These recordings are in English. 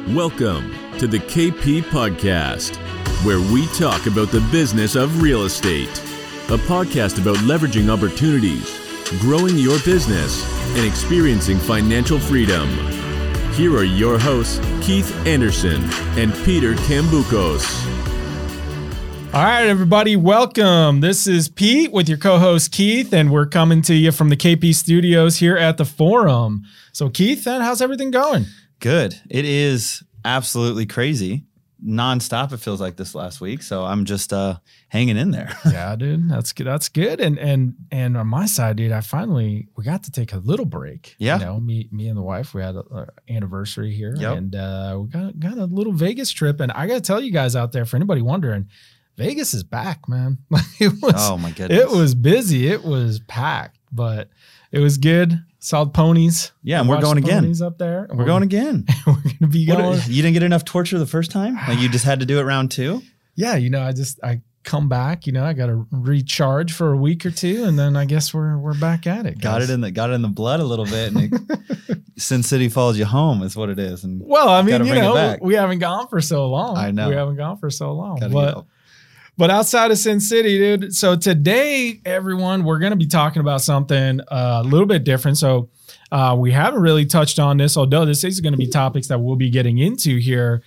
Welcome to the KP Podcast, where we talk about the business of real estate. A podcast about leveraging opportunities, growing your business, and experiencing financial freedom. Here are your hosts, Keith Anderson and Peter Cambukos. All right, everybody, welcome. This is Pete with your co-host Keith, and we're coming to you from the KP Studios here at the Forum. So, Keith, how's everything going? Good. It is absolutely crazy. Nonstop, it feels like this last week. So I'm just hanging in there. Yeah, dude, that's good. That's good. And on my side, dude, we got to take a little break. Yeah. You know, me and the wife, we had an anniversary here, Yep. and we got a little Vegas trip. And I got to tell you guys out there, for anybody wondering, Vegas is back, man. Oh my goodness. It was busy. It was packed, but it was good. Saw the ponies. Yeah, and we're going again. Ponies up there. We're going again. We're going to be going. You didn't get enough torture the first time? Like you just had to do it round two? Yeah, you know, I come back, you know, I got to recharge for a week or two, and then I guess we're back at it. Got it in the blood a little bit, and Sin City follows you home is what it is. And well, I mean, you know, we haven't gone for so long. I know. We haven't gone for so long. Gotta go. But outside of Sin City, dude, so today, everyone, we're going to be talking about something a little bit different. So we haven't really touched on this, although this is going to be topics that we'll be getting into here,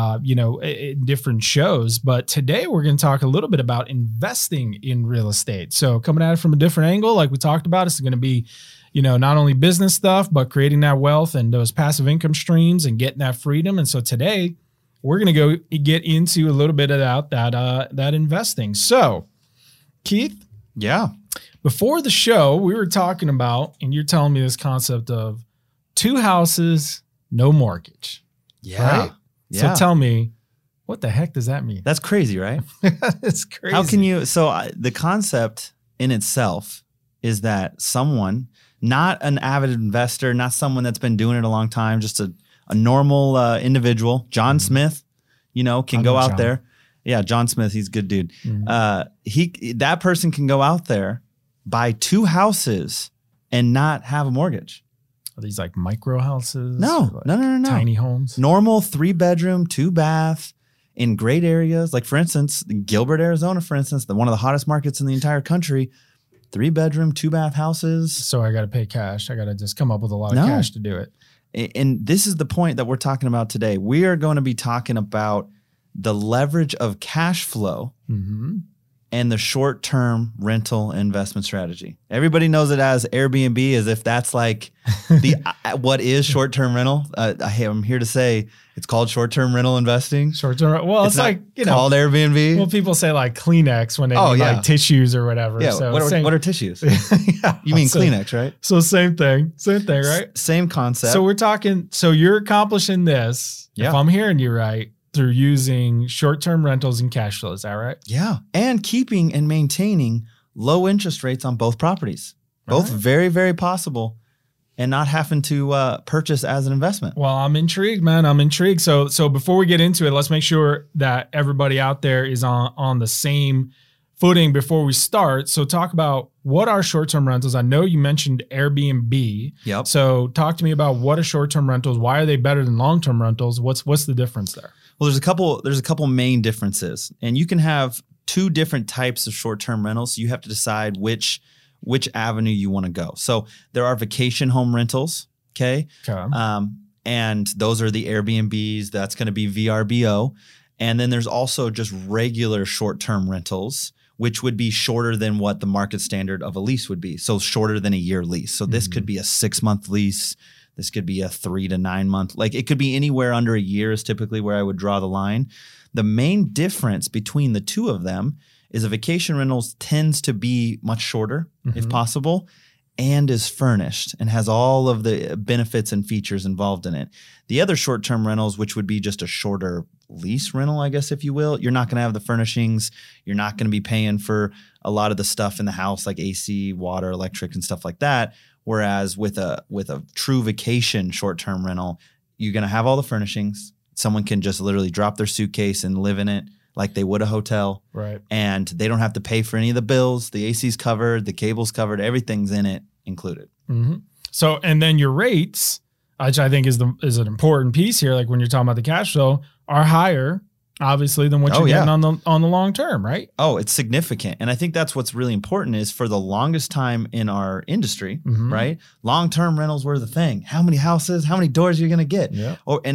in different shows. But today, we're going to talk a little bit about investing in real estate. So coming at it from a different angle, like we talked about, it's going to be, you know, not only business stuff, but creating that wealth and those passive income streams and getting that freedom. And so today, we're going to go get into a little bit about that investing. So, Keith? Yeah. Before the show, we were talking about, and you're telling me this concept of 2 houses, no mortgage. Yeah. Right? Yeah. So tell me, what the heck does that mean? That's crazy, right? It's crazy. How can you? The concept in itself is that someone, not an avid investor, not someone that's been doing it a long time, just a normal individual, John Smith, you know, can go out there. Yeah, John Smith, he's a good dude. Mm-hmm. That person can go out there, buy 2 houses, and not have a mortgage. Are these like micro houses? No. Tiny homes? Normal 3-bedroom, 2-bath in great areas. Like, for instance, Gilbert, Arizona, for instance, one of the hottest markets in the entire country. 3-bedroom, 2-bath houses. So I got to pay cash. I got to just come up with a lot of cash to do it. And this is the point that we're talking about today. We are going to be talking about the leverage of cash flow and the short-term rental investment strategy. Everybody knows it as Airbnb, as if that's like the what is short-term rental. I'm here to say it's called short-term rental investing. Short-term. Well, it's like, you know, called Airbnb. Well, people say like Kleenex when they need like tissues or whatever. Yeah. So what are tissues? Yeah, You mean Kleenex, right? So same thing, right? Same concept. So we're talking. So you're accomplishing this. Yeah. If I'm hearing you right, through using short-term rentals and cash flow. Is that right? Yeah. And keeping and maintaining low interest rates on both properties. Both very, very possible, and not having to purchase as an investment. Well, I'm intrigued, man. I'm intrigued. So before we get into it, let's make sure that everybody out there is on the same footing before we start. So talk about what are short-term rentals. I know you mentioned Airbnb. Yep. So talk to me about what are short-term rentals. Why are they better than long-term rentals? What's the difference there? Well, there's a couple main differences, and you can have 2 different types of short-term rentals. So you have to decide which avenue you want to go. So there are vacation home rentals, okay? And those are the Airbnbs. That's going to be VRBO. And then there's also just regular short-term rentals, which would be shorter than what the market standard of a lease would be. So shorter than a year lease. So this could be a 6-month lease. This could be a 3 to 9 month. Like, it could be anywhere under a year is typically where I would draw the line. The main difference between the 2 of them is a vacation rentals tends to be much shorter, if possible, and is furnished and has all of the benefits and features involved in it. The other short-term rentals, which would be just a shorter lease rental, I guess, if you will, you're not going to have the furnishings. You're not going to be paying for a lot of the stuff in the house, like AC, water, electric, and stuff like that. Whereas with a true vacation short-term rental, you're going to have all the furnishings. Someone can just literally drop their suitcase and live in it like they would a hotel. Right. And they don't have to pay for any of the bills. The AC's covered, the cable's covered, everything's in it included. So, and then your rates, which I think is an important piece here. Like when you're talking about the cash flow, are higher obviously than what you're getting on the long term, right? Oh, it's significant. And I think that's what's really important is for the longest time in our industry, right? Long-term rentals were the thing. How many houses, how many doors you're going to get? Yeah.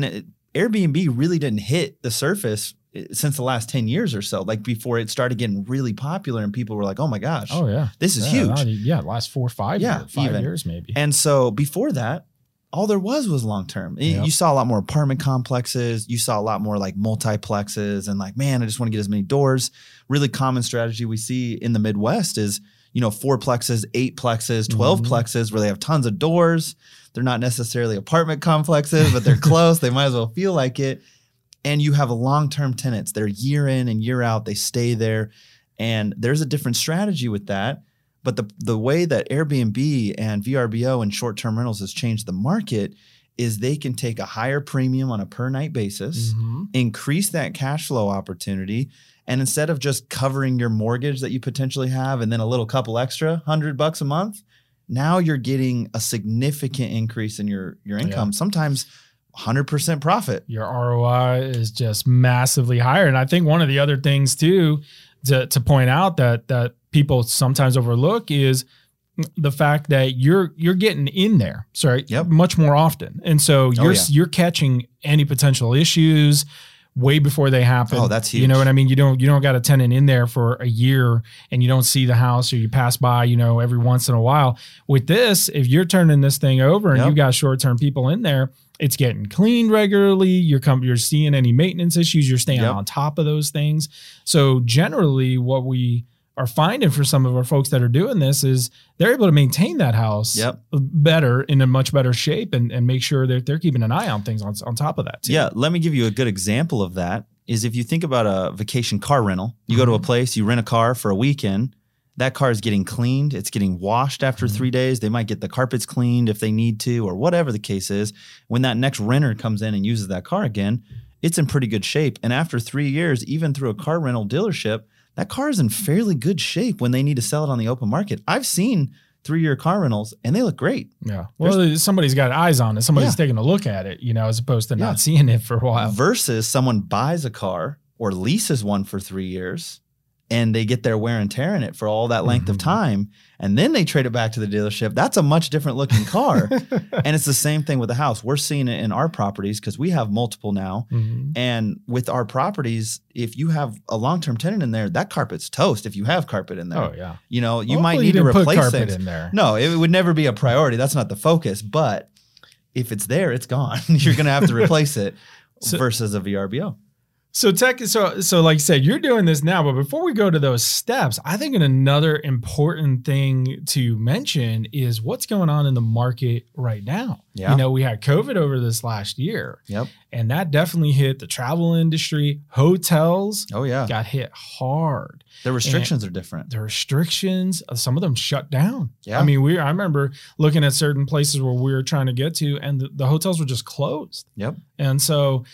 Airbnb really didn't hit the surface since the last 10 years or so, like before it started getting really popular and people were like, oh my gosh, this is huge. Last 4 or 5 years, 5 years maybe. And so before that, all there was long-term. You saw a lot more apartment complexes. You saw a lot more like multiplexes and like, man, I just want to get as many doors. Really common strategy we see in the Midwest is, 4 plexes, 8 plexes, 12 plexes where they have tons of doors. They're not necessarily apartment complexes, but they're close. They might as well feel like it. And you have long-term tenants. They're year in and year out. They stay there. And there's a different strategy with that. But the way that Airbnb and VRBO and short-term rentals has changed the market is they can take a higher premium on a per night basis, increase that cash flow opportunity, and instead of just covering your mortgage that you potentially have and then a little couple extra, $100 a month, now you're getting a significant increase in your income. Sometimes 100% profit. Your ROI is just massively higher. And I think one of the other things too to point out that people sometimes overlook is the fact that you're getting in there, much more often. And so you're catching any potential issues way before they happen. Oh, that's huge. You know what I mean? You don't got a tenant in there for a year and you don't see the house or you pass by, every once in a while. With this, if you're turning this thing over and you got short-term people in there, it's getting cleaned regularly. You're seeing any maintenance issues. You're staying on top of those things. So generally what we are finding for some of our folks that are doing this is they're able to maintain that house better, in a much better shape, and make sure that they're keeping an eye on things on top of that too. Yeah. Let me give you a good example of that is if you think about a vacation car rental, you go to a place, you rent a car for a weekend, that car is getting cleaned. It's getting washed after 3 days. They might get the carpets cleaned if they need to, or whatever the case is. When that next renter comes in and uses that car again, it's in pretty good shape. And after 3 years, even through a car rental dealership, that car is in fairly good shape when they need to sell it on the open market. I've seen 3-year car rentals and they look great. Yeah. Well, somebody's got eyes on it. Somebody's taking a look at it, as opposed to not seeing it for a while. Versus someone buys a car or leases one for 3 years and they get their wear and tear in it for all that length of time, and then they trade it back to the dealership. That's a much different looking car. And it's the same thing with the house. We're seeing it in our properties because we have multiple now. And with our properties, if you have a long-term tenant in there, that carpet's toast if you have carpet in there. Oh, yeah. You might need to replace carpet things. In there. No, it would never be a priority. That's not the focus. But if it's there, it's gone. You're going to have to replace it versus a VRBO. So like you said, you're doing this now, but before we go to those steps, I think another important thing to mention is what's going on in the market right now. Yeah. We had COVID over this last year. Yep. And that definitely hit the travel industry. Hotels got hit hard. The restrictions are different. The restrictions, some of them shut down. Yeah. I mean, I remember looking at certain places where we were trying to get to, and the hotels were just closed. Yep. And so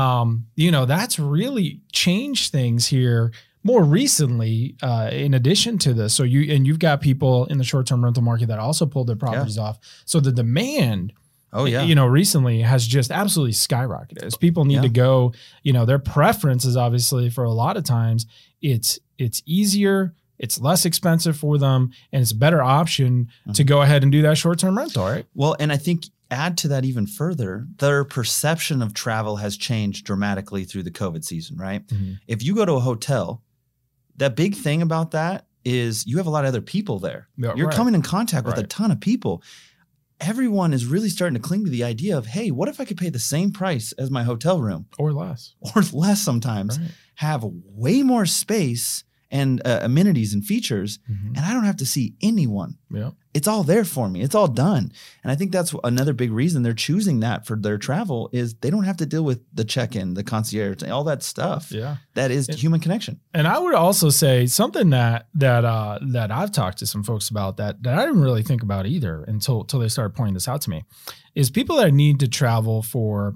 that's really changed things here more recently, in addition to this. So you've got people in the short-term rental market that also pulled their properties off. So the demand, recently has just absolutely skyrocketed. As people need to go, their preference is obviously for a lot of times it's easier, it's less expensive for them, and it's a better option to go ahead and do that short-term rental, right? Well, and I think add to that even further, their perception of travel has changed dramatically through the COVID season, right? If you go to a hotel, that big thing about that is you have a lot of other people there. Yeah, you're coming in contact with a ton of people. Everyone is really starting to cling to the idea of, hey, what if I could pay the same price as my hotel room? Or less. Or less sometimes. Right. Have way more space and amenities and features, and I don't have to see anyone. Yeah. It's all there for me. It's all done. And I think that's another big reason they're choosing that for their travel is they don't have to deal with the check-in, the concierge, all that stuff. Yeah. That is human connection. And I would also say something that I've talked to some folks about that I didn't really think about either until they started pointing this out to me is people that need to travel for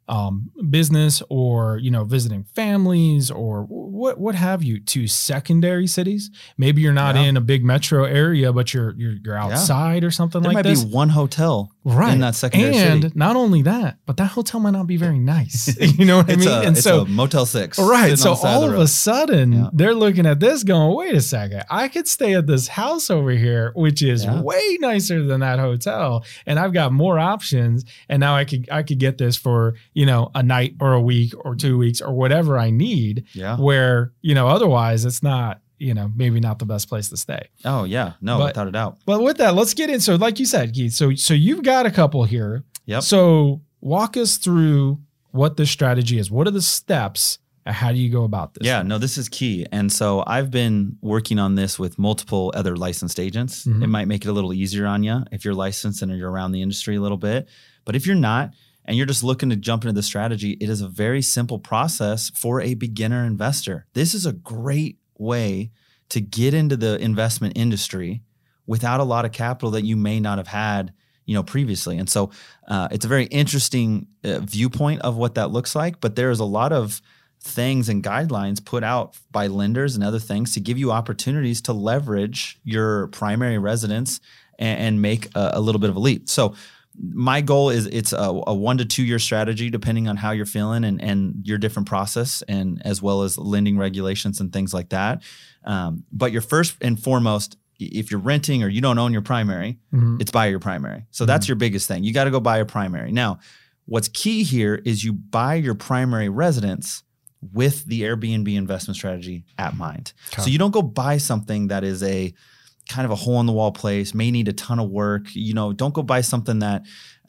business or, visiting families or what have you, to secondary cities. Maybe you're not in a big metro area, but you're outside or something there like this. There might be one hotel in that secondary city. And city. not only that, but that hotel might not be very nice. You know what I mean? And it's a Motel 6. Right. So all of a sudden they're looking at this going, wait a second, I could stay at this house over here, which is way nicer than that hotel. And I've got more options. And now I could get this for, a night or a week or 2 weeks or whatever I need. Yeah. Where, otherwise it's not, maybe not the best place to stay. Oh yeah. No, without a doubt. But with that, let's get in. So like you said, Keith, so you've got a couple here. Yep. So walk us through what this strategy is. What are the steps and how do you go about this? Yeah, no, this is key. And so I've been working on this with multiple other licensed agents. Mm-hmm. It might make it a little easier on you if you're licensed and you're around the industry a little bit. But if you're not, and you're just looking to jump into the strategy, it is a very simple process for a beginner investor. This is a great way to get into the investment industry without a lot of capital that you may not have had, previously. And so it's a very interesting viewpoint of what that looks like. But there is a lot of things and guidelines put out by lenders and other things to give you opportunities to leverage your primary residence and make a little bit of a leap. So my goal is it's a 1 to 2 year strategy, depending on how you're feeling and your different process, and as well as lending regulations and things like that. But your first and foremost, if you're renting or you don't own your primary, it's buy your primary. So that's your biggest thing. You got to go buy your primary. Now, what's key here is you buy your primary residence with the Airbnb investment strategy at mind. Okay. So you don't go buy something that is a kind of a hole in the wall place, may need a ton of work. Don't go buy something that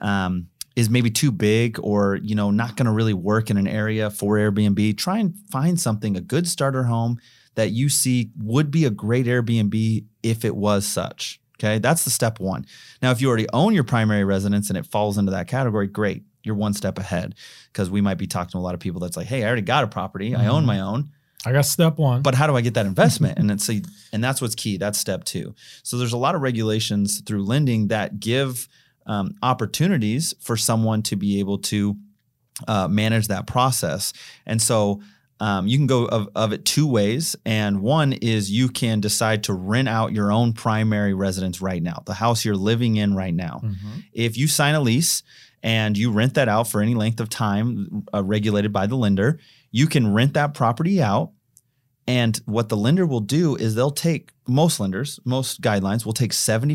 is maybe too big or, not going to really work in an area for Airbnb. Try and find something, a good starter home that you see would be a great Airbnb if it was such. Okay. That's the step one. Now, if you already own your primary residence and it falls into that category, great. You're one step ahead, because we might be talking to a lot of people that's like, hey, I already got a property. I own my own. I got step one. But how do I get that investment? And that's what's key. That's step two. So there's a lot of regulations through lending that give opportunities for someone to be able to manage that process. And so you can go of it two ways. And one is you can decide to rent out your own primary residence right now, the house you're living in right now. Mm-hmm. If you sign a lease and you rent that out for any length of time regulated by the lender, you can rent that property out. And what the lender will do is they'll take, most lenders, most guidelines will take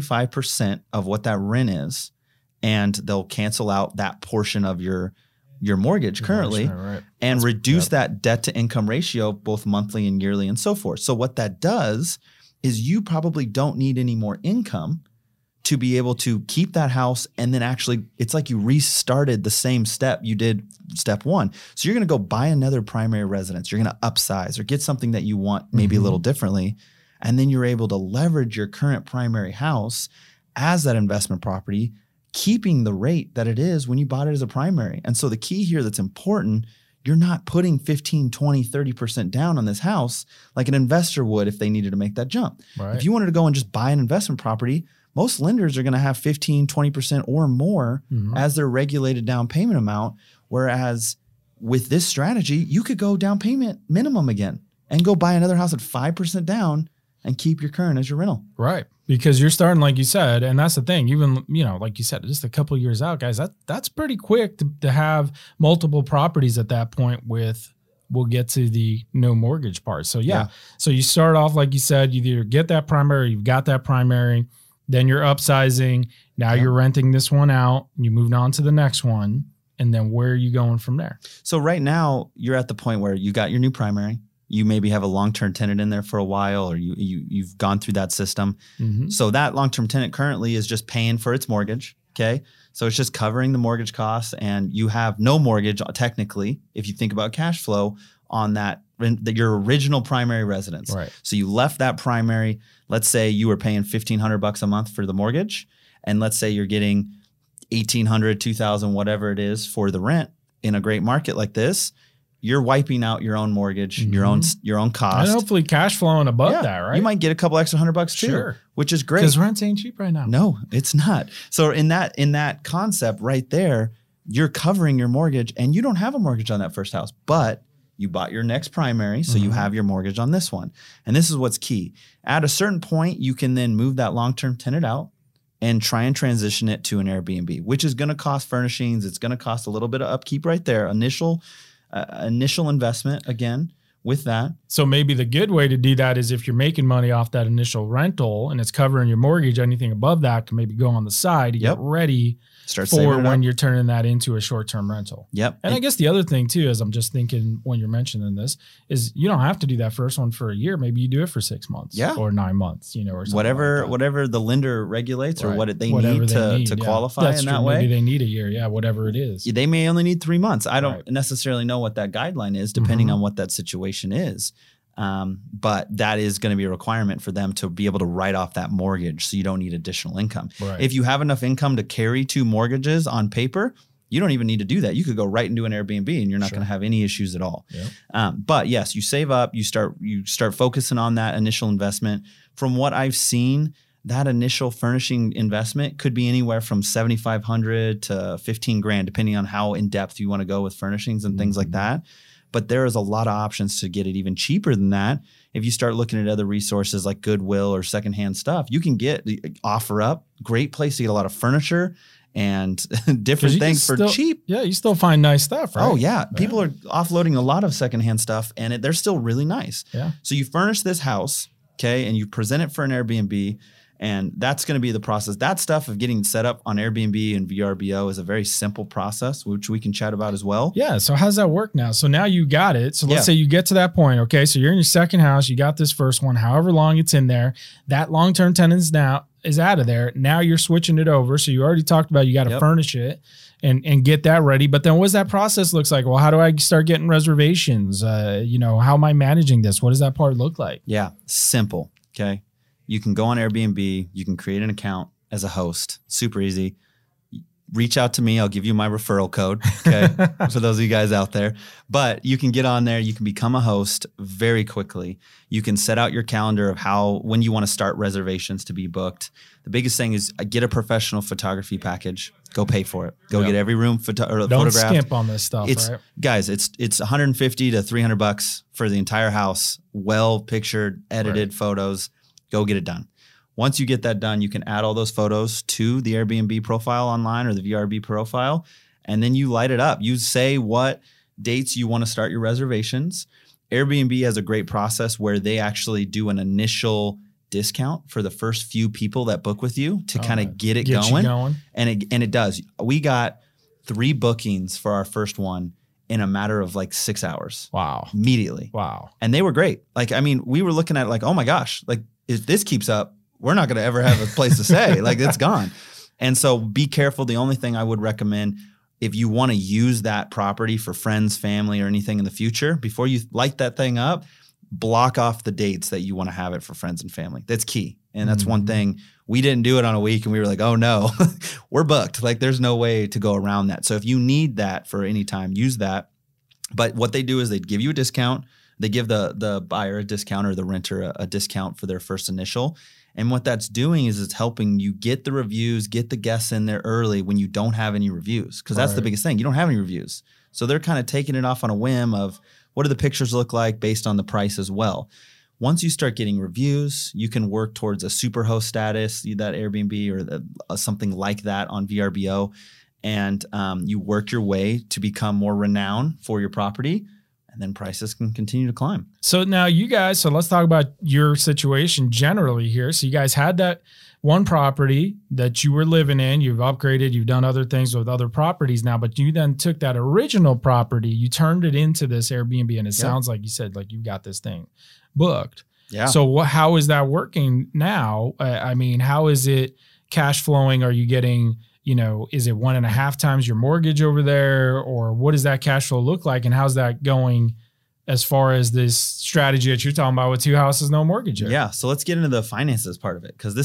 75% of what that rent is, and they'll cancel out that portion of your mortgage currently and reduce that debt to income ratio, both monthly and yearly and so forth. So what that does is you probably don't need any more income to be able to keep that house. And then actually it's like you restarted the same step you did step one. So you're going to go buy another primary residence. You're going to upsize or get something that you want maybe a little differently. And then you're able to leverage your current primary house as that investment property, keeping the rate that it is when you bought it as a primary. And so the key here that's important, you're not putting 15, 20, 30% down on this house like an investor would if they needed to make that jump. Right. If you wanted to go and just buy an investment property, most lenders are going to have 15, 20% or more as their regulated down payment amount. Whereas with this strategy, you could go down payment minimum again and go buy another house at 5% down and keep your current as your rental. Right. Because you're starting, like you said, and that's the thing, even, like you said, just a couple of years out, guys, that's pretty quick to have multiple properties at that point with, we'll get to the no mortgage part. So So you start off, like you said, you either get that primary, you've got that primary, then you're upsizing. Now you're renting this one out. You moved on to the next one. And then where are you going from there? So right now you're at the point where you got your new primary. You maybe have a long-term tenant in there for a while, or you've gone through that system. Mm-hmm. So that long-term tenant currently is just paying for its mortgage. Okay. So it's just covering the mortgage costs, and you have no mortgage technically, if you think about cash flow on that your original primary residence. Right. So you left that primary. Let's say you were paying $1,500 a month for the mortgage, and let's say you're getting $1,800, $2,000, whatever it is for the rent in a great market like this. You're wiping out your own mortgage, your own cost, and hopefully cash flowing above that, right? You might get a couple extra $100 too, which is great. Because rents ain't cheap right now. No, it's not. So in that concept right there, you're covering your mortgage and you don't have a mortgage on that first house, but you bought your next primary, so you have your mortgage on this one. And this is what's key. At a certain point, you can then move that long-term tenant out and try and transition it to an Airbnb, which is going to cost furnishings. It's going to cost a little bit of upkeep right there. Initial investment again with that. So maybe the good way to do that is if you're making money off that initial rental and it's covering your mortgage, anything above that can maybe go on the side to get ready for when you're turning that into a short-term rental. Yep. And I guess the other thing too, is I'm just thinking when you're mentioning this, is you don't have to do that first one for a year. Maybe you do it for 6 months or 9 months, or something whatever the lender regulates or what they need to qualify in that way. Maybe they need a year. Whatever it is. They may only need 3 months. I don't necessarily know what that guideline is depending on what that situation is. But that is going to be a requirement for them to be able to write off that mortgage, so you don't need additional income. Right. If you have enough income to carry 2 mortgages on paper, you don't even need to do that. You could go right into an Airbnb and you're not going to have any issues at all. Yep. But yes, you save up, you start focusing on that initial investment. From what I've seen, that initial furnishing investment could be anywhere from $7,500 to $15,000, depending on how in depth you want to go with furnishings and things like that. But there is a lot of options to get it even cheaper than that. If you start looking at other resources like Goodwill or secondhand stuff, you can get OfferUp, great place to get a lot of furniture and different things for cheap. Yeah, you still find nice stuff, right? Oh, yeah. People are offloading a lot of secondhand stuff, and they're still really nice. Yeah. So you furnish this house, okay, and you present it for an Airbnb, and that's going to be the process. That stuff of getting set up on Airbnb and VRBO is a very simple process, which we can chat about as well. Yeah. So how does that work now? So now you got it. So let's say you get to that point. Okay. So you're in your second house. You got this first one, however long it's in there. That long-term tenant is out of there. Now you're switching it over. So you already talked about you got to furnish it and get that ready. But then what does that process looks like? Well, how do I start getting reservations? How am I managing this? What does that part look like? Yeah. Simple. Okay. You can go on Airbnb. You can create an account as a host. Super easy. Reach out to me. I'll give you my referral code, okay, for those of you guys out there. But you can get on there. You can become a host very quickly. You can set out your calendar of when you want to start reservations to be booked. The biggest thing is get a professional photography package. Go pay for it. Go get every room photographed. Don't skimp on this stuff, right? Guys, it's $150 to $300 for the entire house. Well pictured, edited photos. Go get it done. Once you get that done, you can add all those photos to the Airbnb profile online or the VRB profile, and then you light it up. You say what dates you want to start your reservations. Airbnb has a great process where they actually do an initial discount for the first few people that book with you to kind of get going. And it does. We got 3 bookings for our first one in a matter of like 6 hours. Wow. Immediately. Wow. And they were great. We were looking at it like, oh my gosh, if this keeps up, we're not going to ever have a place to stay. It's gone. And so be careful. The only thing I would recommend, if you want to use that property for friends, family, or anything in the future, before you light that thing up, block off the dates that you want to have it for friends and family. That's key. And that's one thing. We didn't do it on a week and we were like, oh no, we're booked. There's no way to go around that. So if you need that for any time, use that. But what they do is they give you a discount. They give the buyer a discount or the renter a discount for their first initial. And what that's doing is it's helping you get the reviews, get the guests in there early when you don't have any reviews. Because that's the biggest thing. You don't have any reviews. So they're kind of taking it off on a whim of what do the pictures look like based on the price as well. Once you start getting reviews, you can work towards a superhost status, that Airbnb or something like that on VRBO. And you work your way to become more renowned for your property. And then prices can continue to climb. So now let's talk about your situation generally here. So you guys had that one property that you were living in, you've upgraded, you've done other things with other properties now, but you then took that original property, you turned it into this Airbnb, and it sounds like you said, you got this thing booked. Yeah. So how is that working now? How is it cash flowing? Are you getting, is it 1.5 times your mortgage over there, or what does that cash flow look like? And how's that going as far as this strategy that you're talking about with 2 houses, no mortgage here? Yeah. So let's get into the finances part of it. Cause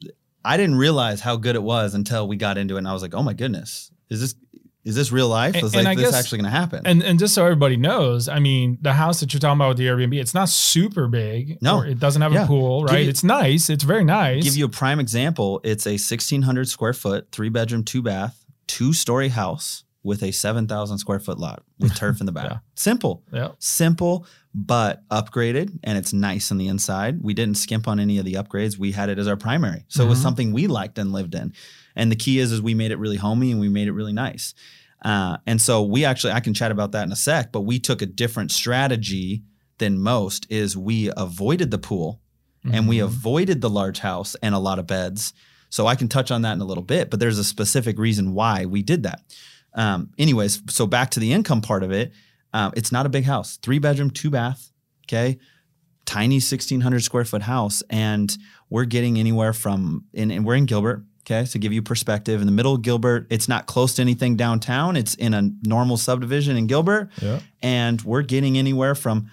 I didn't realize how good it was until we got into it. And I was like, oh my goodness, is this real life? Is this actually going to happen? And just so everybody knows, the house that you're talking about with the Airbnb, it's not super big. No, it doesn't have a pool, right? It's nice. It's very nice. Give you a prime example. It's a 1,600 square foot, 3-bedroom, 2-bath, 2-story house. with a 7,000 square foot lot with turf in the back. Yeah. Simple. Yeah. Simple, but upgraded, and it's nice on the inside. We didn't skimp on any of the upgrades. We had it as our primary. So it was something we liked and lived in. And the key is we made it really homey and we made it really nice. And so I can chat about that in a sec, but we took a different strategy than most. Is we avoided the pool and we avoided the large house and a lot of beds. So I can touch on that in a little bit, but there's a specific reason why we did that. Anyways, so back to the income part of it. It's not a big house, 3-bedroom, 2-bath. Okay. Tiny 1,600 square foot house. And we're getting anywhere from, and we're in Gilbert. Okay. So to give you perspective, in the middle of Gilbert, it's not close to anything downtown. It's in a normal subdivision in Gilbert. Yeah. And we're getting anywhere from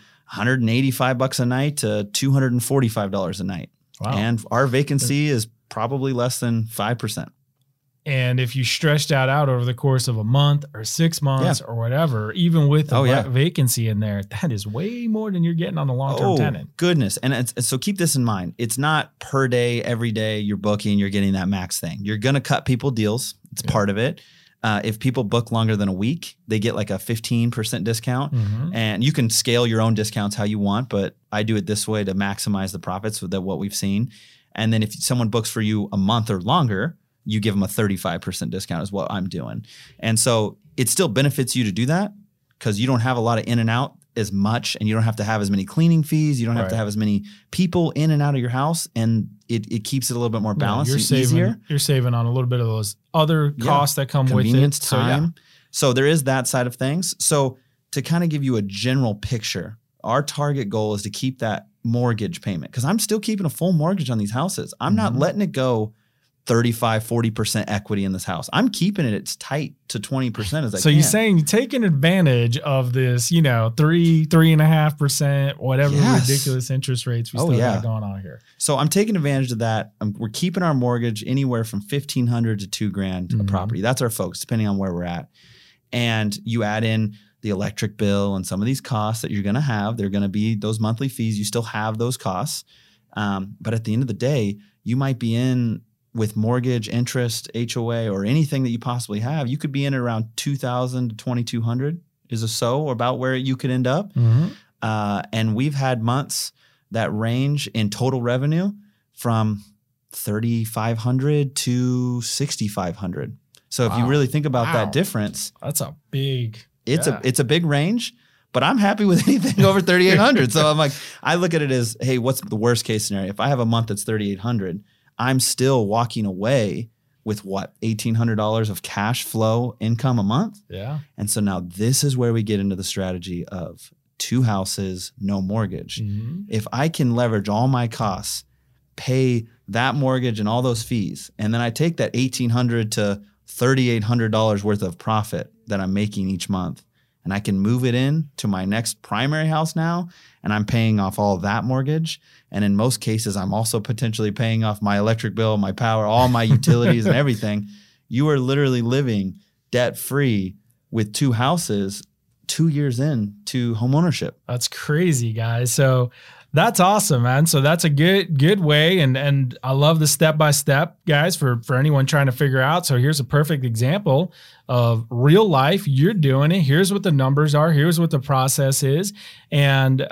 $185 a night to $245 a night. Wow. And our vacancy is probably less than 5%. And if you stretch that out over the course of a month or 6 months or whatever, even with a vacancy in there, that is way more than you're getting on the long-term tenant. Goodness. And so keep this in mind. It's not per day, every day you're booking, you're getting that max thing. You're going to cut people deals. It's part of it. If people book longer than a week, they get like a 15% discount. And you can scale your own discounts how you want, but I do it this way to maximize the profits with what we've seen. And then if someone books for you a month or longer, you give them a 35% discount is what I'm doing. And so it still benefits you to do that because you don't have a lot of in and out as much, and you don't have to have as many cleaning fees. You don't have to have as many people in and out of your house, and it keeps it a little bit more balanced and easier. You're saving on a little bit of those other costs that come with it. Convenience, time. So there is that side of things. So to kind of give you a general picture, our target goal is to keep that mortgage payment, because I'm still keeping a full mortgage on these houses. I'm not letting it go 35, 40% equity in this house. I'm keeping it as tight to 20% as I can. So you're saying you're taking advantage of this, 3.5%, whatever ridiculous interest rates we still got going on here. So I'm taking advantage of that. We're keeping our mortgage anywhere from $1,500 to $2,000 a property. That's our focus, depending on where we're at. And you add in the electric bill and some of these costs that you're going to have. They're going to be those monthly fees. You still have those costs. But at the end of the day, you might be in with mortgage, interest, HOA, or anything that you possibly have. You could be in around $2,000 to $2,200 is about where you could end up. And we've had months that range in total revenue from $3,500 to $6,500. So if you really think about that difference, that's a big. It's a big range, but I'm happy with anything over 3,800. So I'm like, I look at it as, hey, what's the worst case scenario? If I have a month that's 3,800, I'm still walking away with $1,800 of cash flow income a month. Yeah. And so now this is where we get into the strategy of 2 houses, no mortgage. If I can leverage all my costs, pay that mortgage and all those fees, and then I take that $1,800 to $3,800 worth of profit that I'm making each month, and I can move it in to my next primary house now, and I'm paying off all of that mortgage. And in most cases, I'm also potentially paying off my electric bill, my power, all my utilities and everything. You are literally living debt-free with 2 houses 2 years into homeownership. That's crazy, guys. So that's awesome, man. So that's a good way. And I love the step-by-step, guys, for anyone trying to figure out. So here's a perfect example of real life. You're doing it. Here's what the numbers are. Here's what the process is. And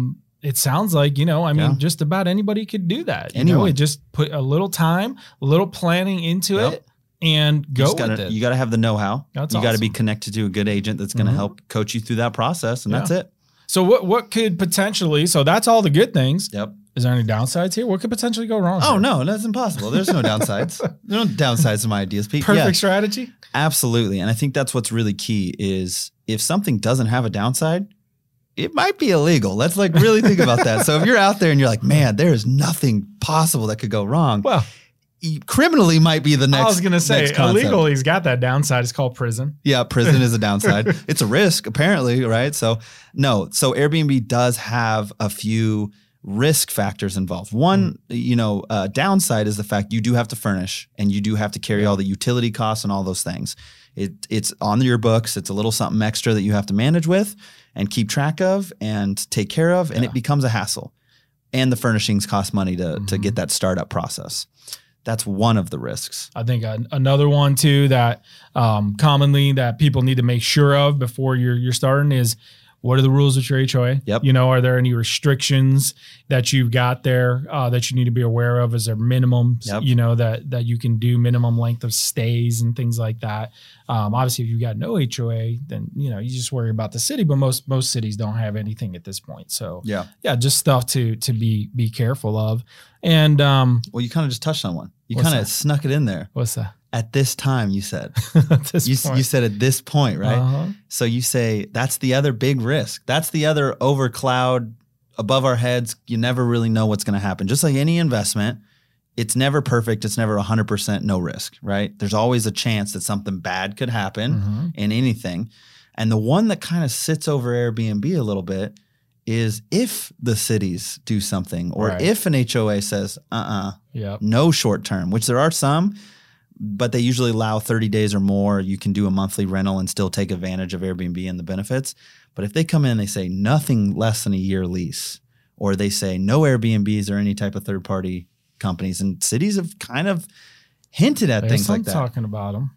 it sounds like, just about anybody could do that. It just put a little time, a little planning into it. And go with it. You got to have the know-how. You got to be connected to a good agent that's going to help coach you through that process. And that's it. So what could potentially, so that's all the good things. Yep. Is there any downsides here? What could potentially go wrong? Oh, no, that's impossible. There's no downsides. There's no downsides to my ideas, Pete. Perfect strategy? Absolutely. And I think that's what's really key is if something doesn't have a downside, it might be illegal. Let's really think about that. So if you're out there and you're like, man, there is nothing possible that could go wrong. Well, criminally might be the next. I was going to say illegally's got that downside. It's called prison. Yeah, prison is a downside. It's a risk, apparently, right? So no. So Airbnb does have a few risk factors involved. One, downside is the fact you do have to furnish and you do have to carry all the utility costs and all those things. It's on your books. It's a little something extra that you have to manage with and keep track of and take care of, and it becomes a hassle. And the furnishings cost money to get that startup process. That's one of the risks. I think another one too that commonly that people need to make sure of before you're starting is, what are the rules with your HOA? Yep. Are there any restrictions that you've got there that you need to be aware of? Is there minimums, that you can do, minimum length of stays and things like that? Obviously, if you've got no HOA, then, you just worry about the city, but most cities don't have anything at this point. So yeah, just stuff to be careful of. And well, you kind of just touched on one. You kind of snuck it in there. What's that? At this time, you said. You said at this point, right? Uh-huh. So you say that's the other big risk. That's the other over cloud above our heads. You never really know what's going to happen. Just like any investment, it's never perfect. It's never 100% no risk, right? There's always a chance that something bad could happen in anything. And the one that kind of sits over Airbnb a little bit is if the cities do something, or if an HOA says, no short term, which there are some, but they usually allow 30 days or more. You can do a monthly rental and still take advantage of Airbnb and the benefits. But if they come in and they say nothing less than a year lease, or they say no Airbnbs or any type of third-party companies, and cities have kind of hinted at things like that. Talking about them,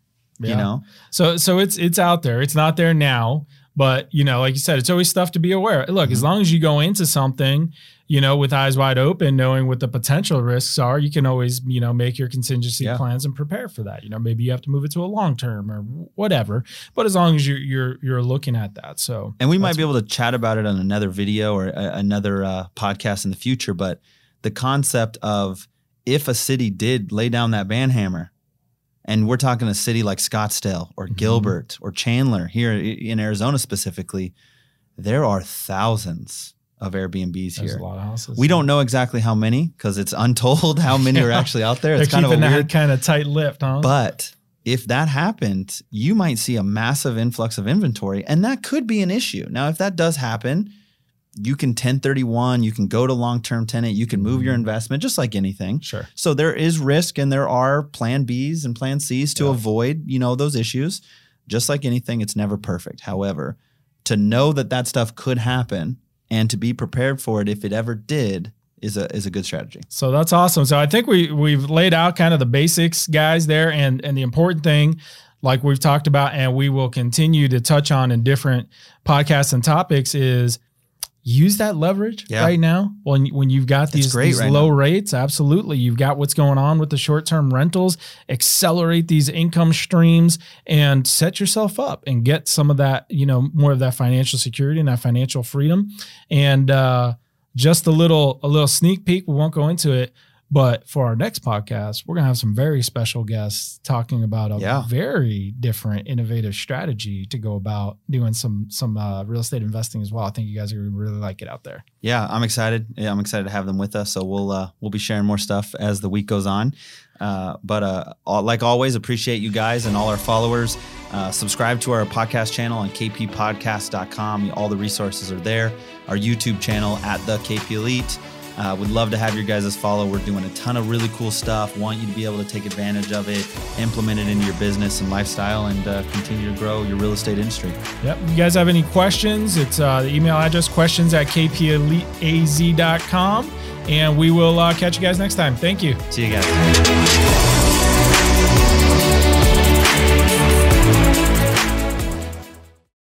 So it's out there. It's not there now, but like you said, it's always stuff to be aware. Look, as long as you go into something, with eyes wide open, knowing what the potential risks are, you can always, make your contingency plans and prepare for that. Maybe you have to move it to a long term or whatever, but as long as you're looking at that. So, and we might be able to chat about it on another video or another podcast in the future. But the concept of, if a city did lay down that ban hammer, and we're talking a city like Scottsdale or Gilbert or Chandler here in Arizona specifically, there are thousands of Airbnbs There's here. A lot of houses. We don't know exactly how many, because it's untold how many are actually out there. It's kind of a weird, kind of tight-lipped, huh? But if that happened, you might see a massive influx of inventory, and that could be an issue. Now, if that does happen, you can 1031, you can go to long-term tenant, you can move your investment, just like anything. Sure. So there is risk, and there are plan Bs and plan Cs to avoid, those issues. Just like anything, it's never perfect. However, to know that stuff could happen and to be prepared for it if it ever did is a good strategy. So that's awesome. So I think we've laid out kind of the basics, guys, there, and the important thing, like we've talked about, and we will continue to touch on in different podcasts and topics, is use that leverage right now when you've got these low rates. Absolutely. You've got what's going on with the short-term rentals. Accelerate these income streams and set yourself up and get some of that, more of that financial security and that financial freedom. And just a little sneak peek. We won't go into it, but for our next podcast, we're going to have some very special guests talking about a very different, innovative strategy to go about doing some real estate investing as well. I think you guys are going to really like it out there. Yeah, I'm excited. Yeah, I'm excited to have them with us. So we'll be sharing more stuff as the week goes on. But like always, appreciate you guys and all our followers. Subscribe to our podcast channel on kppodcast.com. All the resources are there. Our YouTube channel at the KP Elite. Would love to have your guys' follow. We're doing a ton of really cool stuff. Want you to be able to take advantage of it, implement it into your business and lifestyle, and continue to grow your real estate industry. Yep. If you guys have any questions, it's the email address, questions@kpeliteaz.com. And we will catch you guys next time. Thank you. See you guys.